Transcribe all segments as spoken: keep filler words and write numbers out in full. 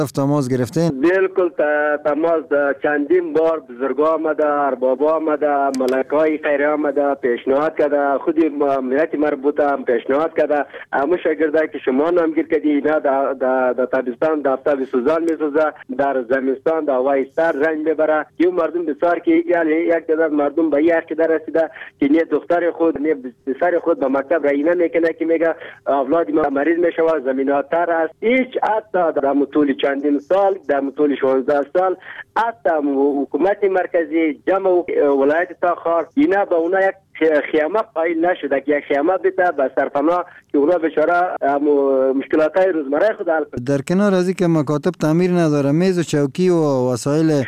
تماس گرفتین؟ بالکل تماس چندین بار بزرگا آمده، اربابا آمده، ملکای خیری آمده، پیشنهاد کرده، خودی ملت مربوطه هم پیشنهاد کرده. همه شاگرده که شما نامگیر کردی اینا در تابستان دفتر بسوزان میسوزه، در زمستان در هوای سر رنج ببره. که مردم بسیار که یک تعداد مردم به یک عقیده رسیده که نه دختر خود نه پسر خود به مکتب رایانه میکنه، که میگه اولاد ما مریض میشوه، زمینات تر است. هیچ حتی در طول چندین سال، در طول شانزده سال، حتی حکومت مرکزی جمع ولایت تاخار اینا به اونا یک خیامه قائل نشده که یک خیامه بده به سرپناه که اونا بیچاره مشکلات های روزمره خود حل کنه. در کنار از اینکه مکاتب تعمیر نداره، میز و چوکی و وسایل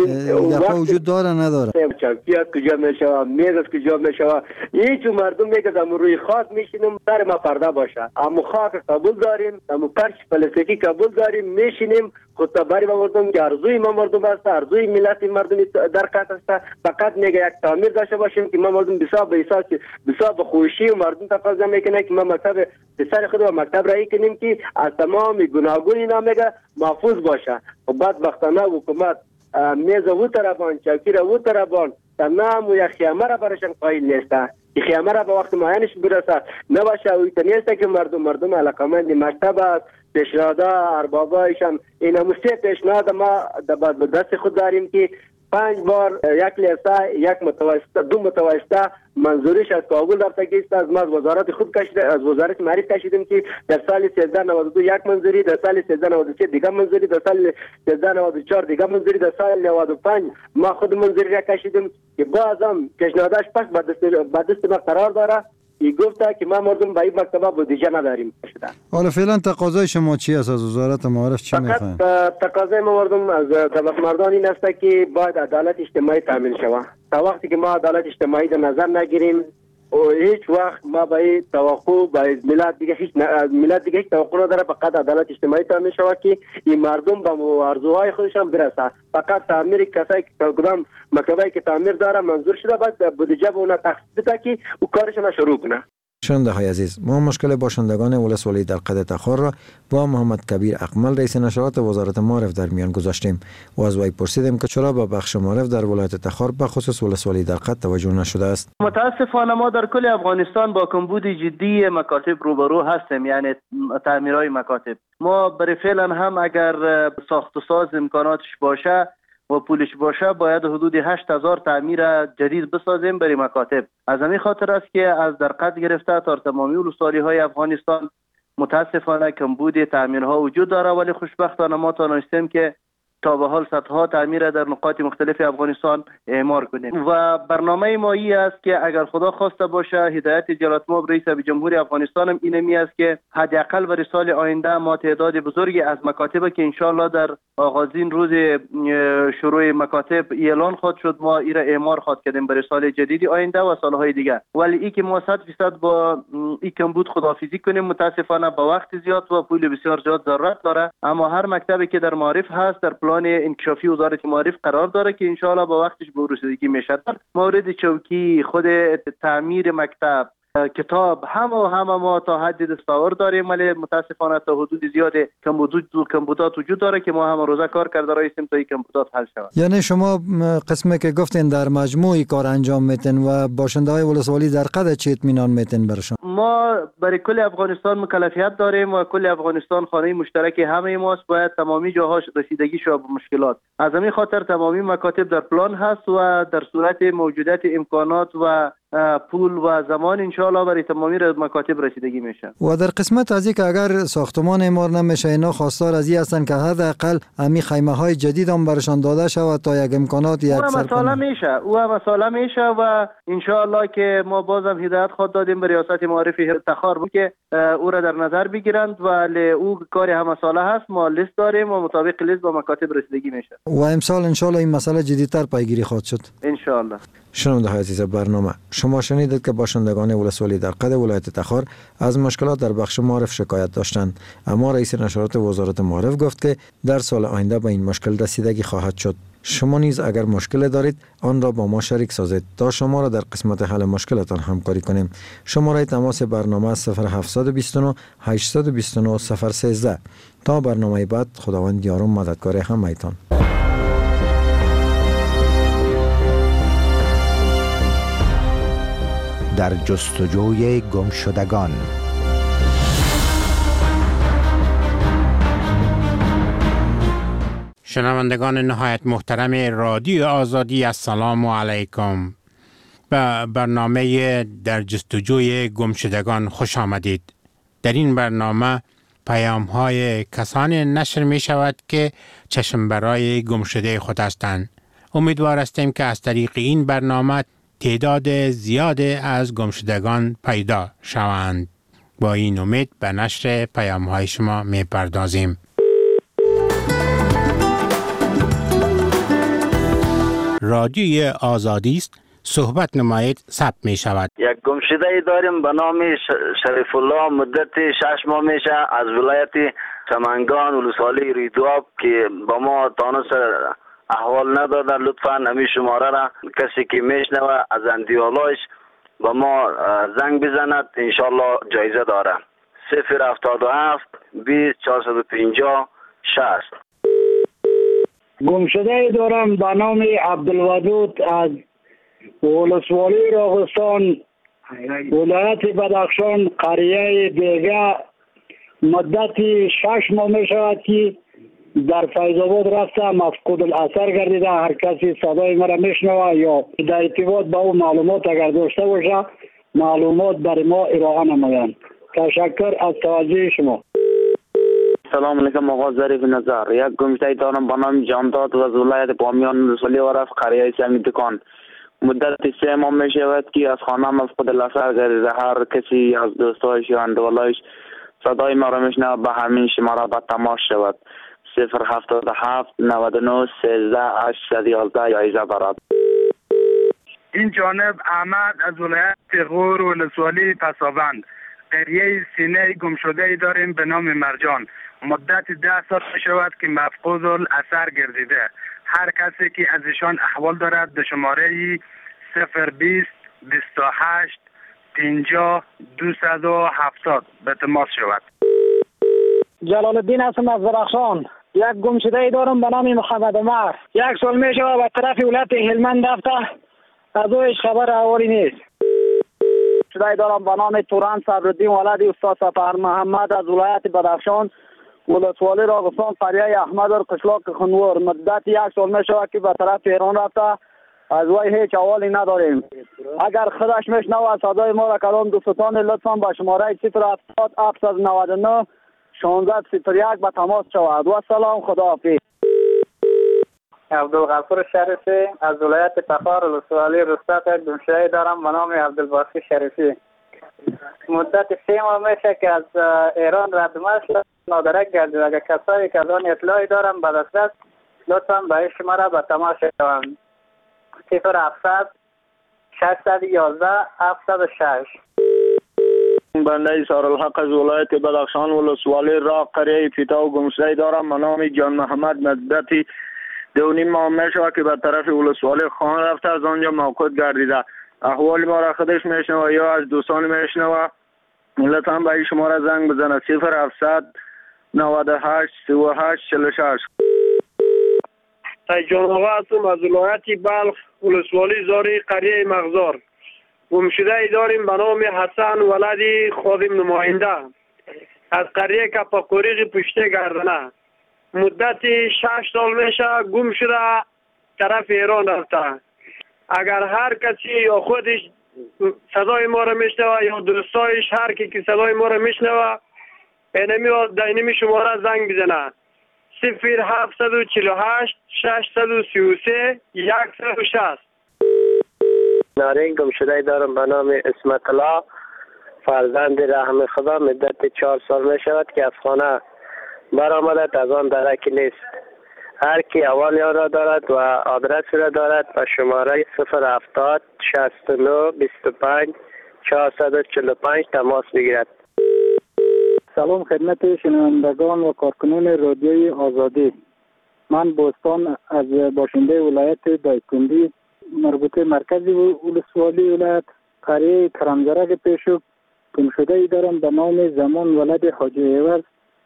یخا وجود داره نداره؟ چوکی از کجا میشوه، میز از کجا میشوه؟ هیچ مردم میگه در روی خاک میشینیم سر ما پرده باشه، اما خاک قبول داریم، اما پرچ پلاستیکی قبول داریم، میشینیم خودتباری با مردم که ارزوی ما مردم است، ارزوی ملت مردم در قطع است. فقط میگه یک تعمیر داشته باشیم که ما مردم بسیار به حساب بسیار به خوشی و مردم تقاضا میکنه که ما مکتب پسر خود و مکتب رایی کنیم که از تمام گوناگون اینا میگه محفوظ باشه. و بعد وقتانه حکومت میز و طرفان چوکی رو طرفان تمام و یک خیامه را برشان قائل نیسته. این خیامه را به وقت معینش برسه نباشه و نیسته که مردم مردم علاقمند مکتب است. پیشنهادا اربابا ایشان این همسته پیشنهاد ما به دست خود داریم که پنج بار یک لیسته یک متوسطه دو متوسطه منظوریش از کابل رفته است. از ما از وزارت خود کشیده، از وزارت معرفت کشیدیم که در سال سیزده نود و دو یک منظوری، در سال سیزده نود و سه دیگه منظوری، در سال سیزده نود و چهار دیگه منظوری، در سال نود و پنج ما خود منظوری را کشیدیم که بازم پیشنهادش پس به دست به دست ما قرار داره. ای گفته که ما مردم به این مکتبه بودجه نداریم. حالا فعلا تقاضای شما چی است از وزارت معارف؟ چی میخواین؟ تقاضای ما مردم از طبق مردان این است که باید عدالت اجتماعی تامین شود. تا وقتی که ما عدالت اجتماعی در نظر نگیریم و هیچ وقت ما به توقع به ملت دیگه هیچ ملت دیگه هیچ توقع نداره، فقط عدالت اجتماعی تامین شود که این مردم به آرزوهای خودشان برسه. فقط تعمیر کسایی که کدام مکتبی که تعمیر داره منظور شده بعد بودجه به اونها تخصیص بده که او کارشون شروع کنه. شنونده های عزیز، ما مشکل باشندگان ولسوالی در قد تخار را با محمد کبیر اقمل رئیس نشرات وزارت معارف در میان گذاشتیم و از وی پرسیدیم که چرا به بخش معارف در ولایت تخار به خصوص ولسوالی در قد توجه نشده است. متاسفانه ما در کل افغانستان با کمبود جدی مکاتب روبرو هستیم، یعنی تعمیرهای مکاتب. ما برای فعلا هم اگر ساخت و ساز امکاناتش باشه و پولش باشه باید حدود هشت هزار تعمیر جدید بسازیم برای مکاتب. از همین خاطر است که از در قد گرفته تا تمامی ولسوالی های افغانستان متاسفانه کمبود تعمیرها وجود داره، ولی خوشبختانه ما توانستیم که تا به حال صدها تعمیر در نقاط مختلف افغانستان اعمار کنیم و برنامه ما این است که اگر خدا خواسته باشه هدایت جلالت مآب رئیس جمهوری افغانستان هم اینمی است که حداقل برای سال آینده ما تعداد بزرگی از مکاتب که انشالله در آغازین روز شروع مکاتب اعلان خواهد شد ما ایرا اعمار خواهد کردیم برای سال جدید آینده و سالهای دیگه. ولی ای که ما صد درصد با این کمبود خداحافظی کنیم متاسفانه با وقت زیاد و پول بسیار زیاد ضرورت داره، اما هر مکتبی که در معارف هست در پلان انکشافی وزارت معارف قرار داره که انشاءالله با وقتش به رسیدگی میشه. مورد چوکی، خود تعمیر مکتب، کتاب، همه و همه ما تا حد دستاورد داریم، ولی متاسفانه تا حدود زیاد کمبودات وجود داره که ما هم روزه کار کرده رایستیم تا این کمبودات حل شود. یعنی شما قسمی که گفتین در مجموعی کار انجام میتین و باشنده های ولسوالی در قد چه اطمینان میتین برشان؟ ما برای کل افغانستان مکلفیت داریم و کل افغانستان خانه مشترک همه ماست، باید تمامی جاهاش رسیدگی شود به مشکلات. از همین خاطر تمامی مکاتب در پلان هست و در صورت موجودیت امکانات و پول و زمان انشاءالله برای تمامی مکاتب رسیدگی میشه. و در قسمت از اینکه اگر ساختمان اعمار نمیشه اینا خواستار از این هستن که حداقل امی خیمه های جدید هم برشان داده شود تا یک امکانات یک مسئله میشه او مسئله میشه و انشاءالله که ما بازم هدایت خود دادیم به ریاست معارف تخار که او را در نظر بگیرند و او کار هم مسئله هست، ما لیست داریم و مطابق لیست با مکاتب رسیدگی میشه و امسال انشاءالله این مسئله جدیدتر پیگیری خواهد شد انشاءالله. شنونده های عزیز برنامه، شما شنیدید که باشندگان ولسوالی در قد ولایت تخار از مشکلات در بخش معارف شکایت داشتند، اما رئیس نشرات وزارت معارف گفت که در سال آینده به این مشکل رسیدگی خواهد شد. شما نیز اگر مشکل دارید آن را با ما شریک سازید تا شما را در قسمت حل مشکلتان همکاری کنیم. شماره تماس برنامه صفر هفت دو نه هشت دو نه صفر یک سه تا برنامه بعد، خداوند یار و مددکار همه‌تان. در جستجوی گمشدگان. شنوندگان نهایت محترم رادیو آزادی، السلام علیکم. به برنامه در جستجوی گمشدگان خوش آمدید. در این برنامه پیام های کسانی نشر می شود که چشم برای گمشده خود هستند. امیدوار هستیم که از طریق این برنامه تعداد زیاد از گمشدگان پیدا شوند. با این امید به نشر پیام های شما می پردازیم. رادیوی آزادی است، صحبت نمایید ثبت می شود. یک گمشده ای داریم به نام شریف الله، مدت شش ماه میشه، از ولایت سمنگان ولسوالی ریدواب که با ما تانس احوال نداده. لطفا همین شماره را کسی که میشنوه از اندیالایش با ما زنگ بزند، انشالله جایزه داره. صفر هفتاد و هفت بیست چهارصد و پنجاه شصت. گمشده ای دارم به نام عبدالودود از ولسوالی راغستان ولایت بدخشان قریه بیگه. مدت شش ماه می شود که در فیض آباد رفته، مفقود الاثر گردیده. هر کسی صدای مرا میشنوه یا در ارتباط با او معلومات اگر داشته باشه، معلومات برای ما ارائه نمایند. تشکر از توجه شما. سلام علیکم آقا ظریف نظر. یک گمشده دارم به نام جانداد و از ولایت بامیان ولسوالی ورف قریه سمی دکان. مدت سه ماه می شود که از خانه مفقود الاثر گردیده. هر کسی از دوستایش یا اندوالایش صدای ما را میشنوه به همین شماره به تماس شود. صفر هفتاد و هفت نود و نه سیزده هشتصد و یازده جایزه دارد. این جانب احمد از ولایت غور ولسوالی پسابند قریه سینه گمشده ای داریم به نام مرجان. مدت ده سال شود که مفقود الاثر گردیده. هر کسی که از ایشان احوال دارد به شماره صفر بیست بیست و هشت پنجاه دویست و هفتاد به تماس شود. جلال الدین هستم از درخشان. یک گمشده ای دارم به نام محمد عمر. یک سال می شود به طرف ولایت هلمند رفته، از اوش خبر احوالی نیست. گمشده ای دارم به نام توران صبرالدین ولد استاد سفر محمد از ولایت بدخشان ولسوالی راغستان قریه احمد و قشلاق خنور. مدت یک سال می شود که به طرف ایران رفته، از وی هیچ احوالی نداریم. اگر خودش میشنوه صدای ما را کلام دوستان لطفا با شماره صفر هفتاد هفتصد و نود و نه شانزده صفر یک به تماس شود. و سلام، خداحافظ. عبدالغفور شریفی از ولایت تخار ولسوالی رستاق گمشده دارم به نام عبدالباقی شریفی. مدت سه ماه میشه که از ایران رد شد، نادرک گردید. اگر کسایی که از آن اطلاعی دارم به دسترس، لطفا به این شماره به تماس شوند. صفر هفتصد ششصد و یازده هفتصد و شش. بنده سارالحق از ولایت بدخشان ولسوالی را قریه فیتا و گمشده دارم به نام جان محمد. مدتی دو نیم ماه میشود که به طرف ولسوالی خان رفته، از آنجا موقوف گردیده. احوال ما را خودش میشنوه یا از دوستان میشنوه، لطفا به این شماره زنگ بزنه. صفر هفتصد نود و هشت سی و هشت چهل و شش. جان آقا هستم از ولایت بلخ ولسوالی زاری قریه مغزار. گمشده ای داریم به نام حسن ولدی خادم نماینده از قریه کپاکوریق پشته گردنه. مدت شش سال میشه گم شده، طرف ایران رفته. اگر هر کسی یا خودش صدای ما را میشنوه یا دوستایش هر کی که صدای ما را میشنوه، اینمی در اینمی شماره زنگ بزنه. صفر هفتصد و چهل و هشت ششصد و سی و سه صد و شصت. نارنگ گمشده دارم به نام اسمت الله فرزند رحم خدا. مدت چهار سال می شود که از خانه برآمده، از آن درکی نیست. هر کی احوال را دارد و آدرس را دارد و شماره صفر هفتاد شصت و نه بیست و پنج چهارصد و چهل و پنج تماس بگیرد. سلام خدمت شنوندگان و کارکنان رادیوی آزادی. من بوستان از باشنده ولایت دایکندی مربوطه مرکزی ولسوالی ولایت قریه کرمزرک پیشو گمشده ای دارم به نام زمان ولد حاجی عوض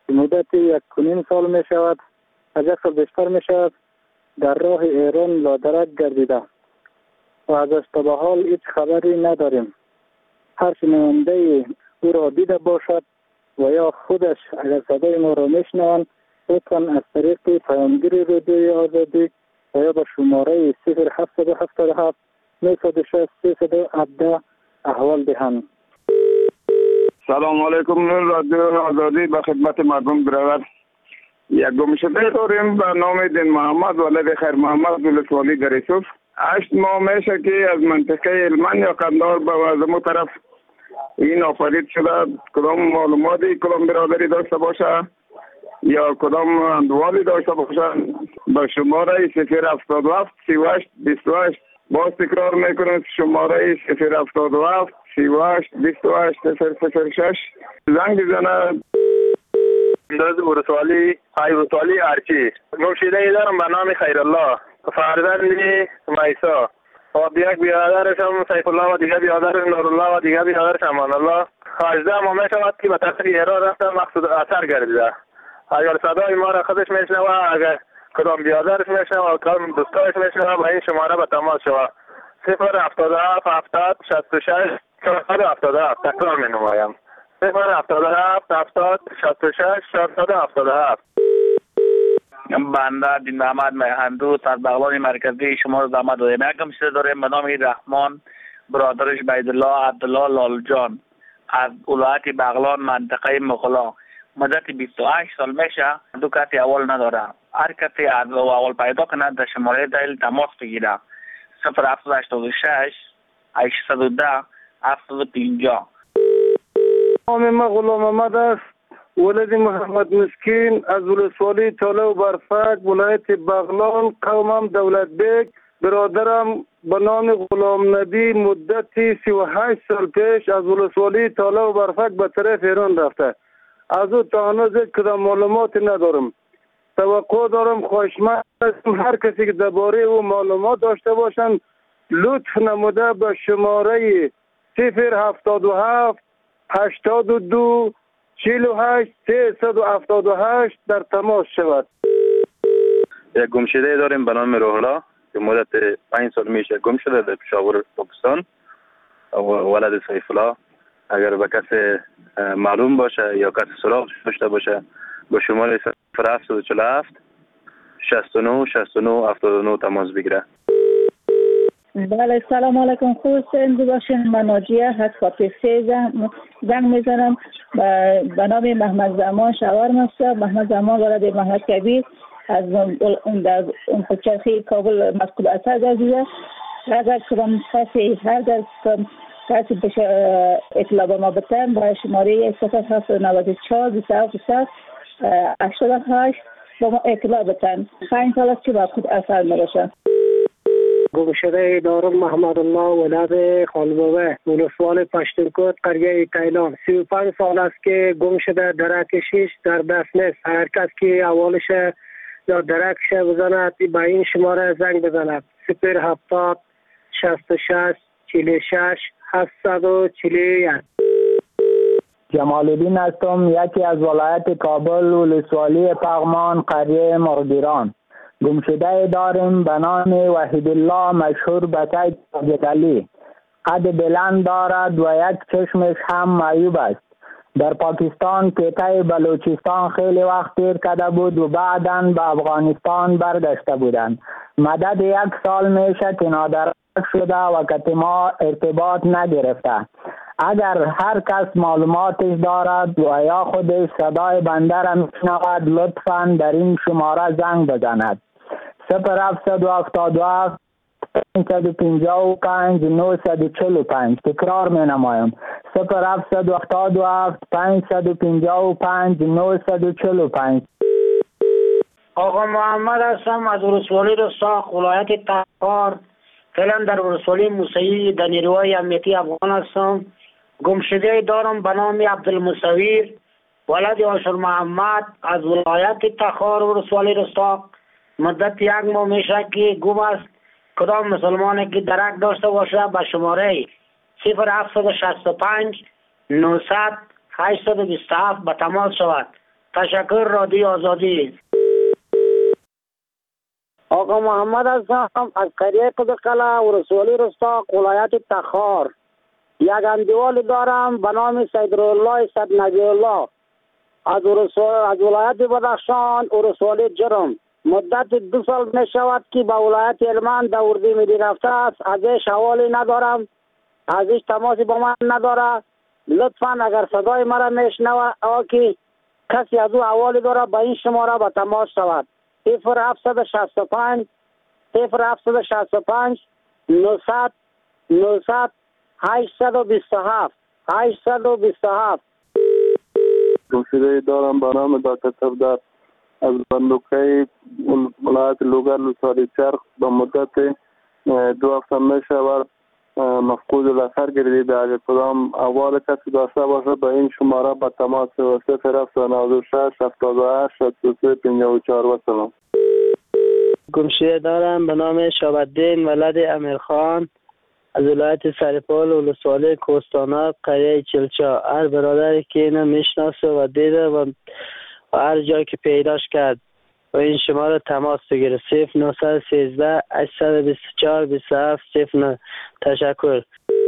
مدت یک کنیم سال می شود، از یک سال بیشتر می شود در راه ایران لادرک گردیده و ازش تا به حال هیچ خبری نداریم. هر شنونده او را دیده باشد و یا خودش اگر صدای ما را میشنوند لطفاً از طریق پیامگیر رادیوی آزادی و یا به شماره صفر هفت هفت هفت نه صفر شش سه صفر هفده احوال دهند. سلام علیکم. رادیو آزادی به خدمت مردم برابر. یک گمشده داریم به نام دین محمد ولد خیر محمد ولسوالی در یوسف. هشت ماه میشه که از منطقه علمان یا قندار به وزمو طرف این آفرید شده. کدام معلوماتی کدام برادری داشته باشه یا کدام اندوالی داشته باشه به شماره صفر هفتاد و هفت سی و هشت بیست و هشت باز تکرار میکنم شماره صفر هفتاد و هفت سی و هشت بیست و هشت صفر صفر شش زنگ بزنه. انداز ورسوالی های ورسوالی ارچی گمشده ای دارم به نام خیرالله فرزند میسا و یک بیادرش هم سیف الله و دیگه بیادرش نورالله و دیگه بیادرش امان الله. هجده ماه می شود که به طرف ایران رفته مقصود اثر گردیده. اگر صدای ما را خودش میشنوه، اگر کدام بیادرش میشنوه و کدام دوستایش میشنوه به این شماره به تماس شود. صفر هفتاد و هفت هفتاد شصت و شش چهارصد و هفتاد و هفت تکرار می نمایم. صفر هفتاد و هفت هفتاد شصت و شش چهارصد و هفتاد و هفت. بنده دین محمد میهندو سربغلان مرکزی شما رو زحمت داریم. یک گمشده داریم به نام رحمان، برادرش بیدالله عبدالله لالجان از ولایت بغلان منطقه مغلا. مدت بیست و هشت سال میشه، دو کسی اول نداره. هر کسی از اول پیدا کنه در شماره دایل تماس بگیره. صفر هفت هشتاد و شش هشتصد و ده هفتاد و پنجاه. نام ما غلام محمد است، ولد محمد مسکین از ولسوالی تاله و برفک ولایت بغلان. قومم دولت بیگ. برادرم به نام غلام نبی مدتی سی و هشت سال پیش از ولسوالی تاله و برفک به طرف ایران رفته. از او تا هنوز کدام معلوماتی ندارم. توقع دارم خواهشمند هستم هر کسی که درباره او معلومات داشته باشند لطف نموده به شماره صفر هفتاد و هفت هشتاد و دو چهل و هشت سیصد و هفتاد و هشت در تماس شود. یک گمشده داریم به نام روحلا که مدت پنج سال میشه گم شده در پشاور پاکستان. ولد سیف الله اگر به کسی معلوم باشه یا کسی سراغ داشته باشه با شماره صفر هفت چهل و هفت شصت و نه شصت و نه هفتاد و نه تماس بگیره. بله سلام علیکم. خوب زنده باشین. من ناجیه هست خاطر سه زنگ میزنم به نام محمد زمان شاورم است. محمد زمان ولد محمد کبیر از اون پچرخی کابل مسکوب اثر گردیده. اگر کدام کسی هر در کسی بشه اطلاع به ما بتن با شماره صفر هفت نود و چهار بیست و هفت بیست هشتاد و هشت با ما اطلاع بتن. پنج سال است که با خود اثر میرسه. گمشده دارم محمد الله ولد خالبوه ولسوال پشتونکوت قریه تایلان. سی و پنج سال است که گم شده. درک شیش در دست نیست. هر کس که اولش یا درکش بزند به این شماره زنگ بزند. صفر هفتاد شصت و شش چهل و شش هفتصد و چهل و یک. جمال الدین هستم، یکی از ولایت کابل ولسوالی پغمان قریه مرگیران. گمشده داریم به نام وحید الله مشهور به سید ساجد علی. قد بلند دارد و یک چشمش هم معیوب است. در پاکستان کیته بلوچستان خیلی وقت تیر کرده بود و بعداً به افغانستان برگشته بودند. مدت یک سال میشه که نادرک شده و کتی ما ارتباط نگرفته. اگر هر کس معلوماتش دارد و یا خودش صدای بنده را میشنود لطفاً در این شماره زنگ بزند. صفر هفت هفتاد و هفت پانصد و پنجاه و پنج نهصد و چهل و پنج. تکرار می نمایم. صفر هفت هفتاد و هفت پانصد و پنجاه و پنج نهصد و چهل و پنج. آقا محمد هستم از ولسوالی رستاق ولایت تخار. فعلا در ولسوالی موسوی در نیروهای امنیتی افغان هستم. گمشده دارم به نام عبدالمصور ولد آشور محمد از ولایت تخار ولسوالی رستاق. مدت یک ماه میشه که گم است. کدام مسلمانی که درک داشته باشه به شماره صفر هفت شصت و پنج نهصد هشتصد و بیست و هفت به تماس شود. تشکر رادیو آزادی. آقا محمد هستم از قریه قدقله ولسوالی رستاق ولایت تخار. یک اندیوال دارم به نام سیدرالله صدنبی الله از از ولایت بدخشان ولسوالی جرم. مدت دو سال می شود که به ولایت هلمند در اردی میری رفته است. ازش حوالی ندارم، ازش تماسی با من نداره. لطفا اگر صدای مرا میشنوه او که کسی از او حوالی داره به این شماره به تماس شود. صفر هفتصد و شصت و پنج صفر هفتصد و شصت و پنج نهصد نهصد هشتصد و بیست و هفت هشتصد و بیست و هفت. گمشده دارم به نام دکتر صفدر از بندوقه ولایت لوگر ولسوالی چرخ به مدت دو هفته می شود مفقود الاثر گردیده. اگر کدام احوال کسی داشته باشه به این شماره به تماس صفر هفت نه شش هفتاد و هشت شصت و سه پنجاه و چهار. و سلام. گمشده دارم به نام شهاب‌الدین ولد امیرخان از ولایت سرپال ولسوالی کوهستانات قریه چلچا. هر برادری که اینو میشناسه و دیده و هر جایی که پیداش کرد و این شماره تماس بگیره. صفر نهصد و سیزده هشتصد و بیست و چهار بیست و هفت صفر نه. تشکر.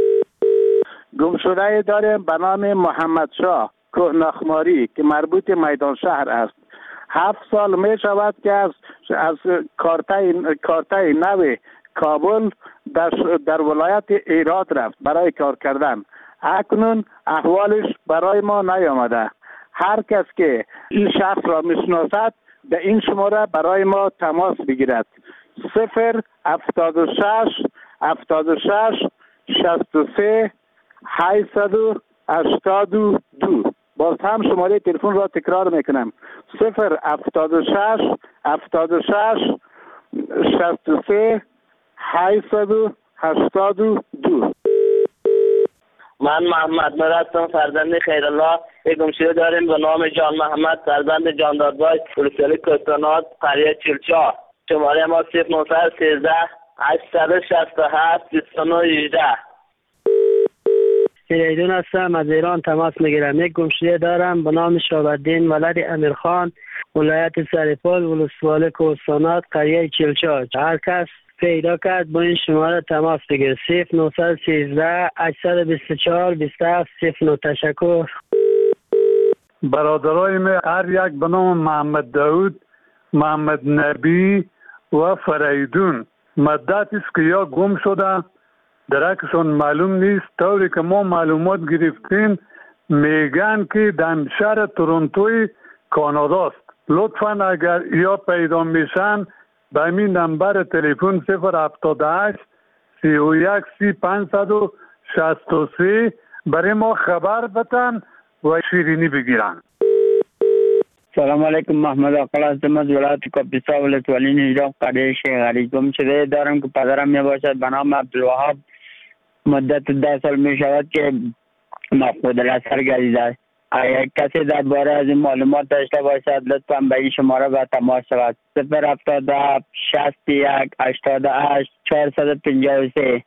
گمشده داریم به نام محمد شاه کوهنخماری که مربوط میدان شهر است. هفت سال می شود که از از کارتای کارتای نو کابل در در ولایت ایراد رفت برای کار کردن. اکنون احوالش برای ما نیامده. هر کس که این شخص را میشناسد به این شماره برای ما تماس بگیرد. صفر هفتاد و شش هفتاد و شش شصت و سه هشتصد و هشتاد و دو. باز هم شماره تلفن را تکرار میکنم. صفر هفتاد و شش هفتاد و شش شصت و سه هشتصد و هشتاد و دو. من محمد نور هستم، فرزند خیرالله. یک گمشده داریم به نام جان محمد فرزند جان دادبای ولسوالی کوهستانات قریه چلچا. شماره ما صفر نهصد و سیزده هشتصد و شصت و هفت بیست و نه هجده. فریدون هستم، از ایران تماس میگیرم. یک گمشده دارم به نام شهاب‌الدین ولد امیرخان ولایت سرپال ولسوالی کوهستانات قریه چلچا. هر کس پیدا کرد با این شماره تماس بگیر. صفر نهصد و سیزده هشتصد و بیست و چهار بیست و هفت صفر نه. تشکر. برادرای من هر یک به نام محمد داود، محمد نبی و فریدون مدت است که یا گم شده درکشون معلوم نیست. طوری که ما معلومات گرفتیم میگن که در شهر تورنتوی کاناداست. لطفا اگر یا پیدا میشن به این نمبر تلفن صفر هفتاد و هشت سی و یک سی پانصد و شصت و سه برای ما خبر بتن و شیرینی بگیرن. سلام علیکم، محمد آقل هستم از ولایت کاپیسا ولسوالی نجراب قریه شیخ علی. گمشده دارم که پدرم می باشد به نام عبدالوهاب. مدت ده سال می شود که مفقود الاثر گردیده. اگر کسی درباره از این معلومات داشته باشد لطفا به این شماره به تماس شود. صفر هفتاد و هفت شصت و یک هشتاد و هشت چهارصد و پنجاه و سه.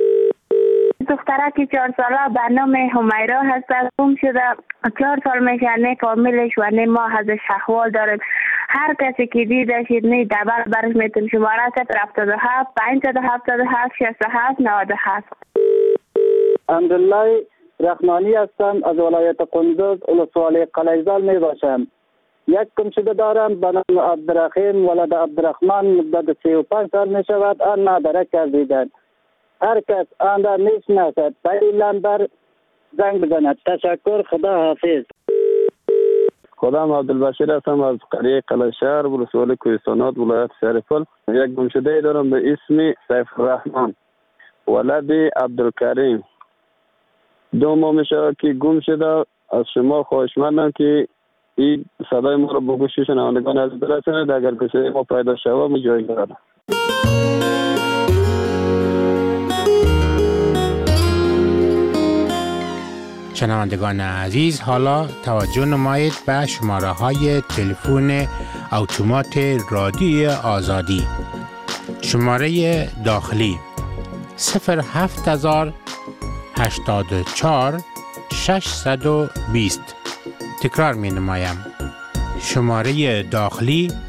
دخترک چهار ساله به نام همیرا هست. گم شده چهار سال میشه، نه کاملش و نه ما ازش احوال داریم. هر کسی که دیدشید نه دبر برش میتون. شماره صفر هفتاد و هفت پانصد و هفتاد و هفت شصت و هفت نود و هفت. حمدالله رحمانی هستم از ولایت قندوز ولسوالی قلیزال می باشم. یک گمشده دارم به نام عبدالرحیم ولد عبدالرحمن مدت سی و پنج سال می شود. آن ندارک کردیدن. هر کس آن را میشناسد به این نمبر زنگ بزند. تشکر، خدا حافظ. خودم عبدالبشیر هستم از قریه قلعه‌شهر ولسوالی کوهستانات ولایت سرپل. یک گمشده دارم به اسم سیف الرحمن ولد عبدالکریم. دو ماه میشه که گم شده. از شما خواهشمندم که این صدای ما رو به گوش شنوندگان از برسانید. اگر کسی ما پیدا شود ما جای دارم. شنوندگان عزیز، حالا توجه نمایید به شماره های تلفن اتومات رادیو آزادی. شماره داخلی صفر هفت هزار هشتاد و چهار ششصد و بیست. تکرار می نمایم. شماره داخلی